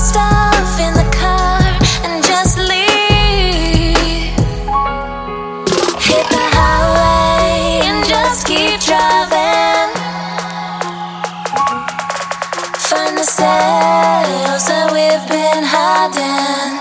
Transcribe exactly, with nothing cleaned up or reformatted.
stuff in the car and just leave. Hit the highway and just keep driving. Find the cells that we've been hiding.